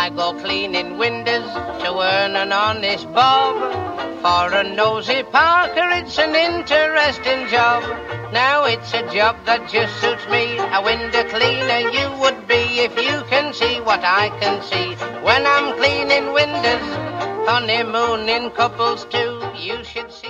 I go cleaning windows to earn an honest bob. For a nosy Parker, it's an interesting job. Now it's a job that just suits me. A window cleaner you would be if you can see what I can see. When I'm cleaning windows, honeymooning couples too, you should see.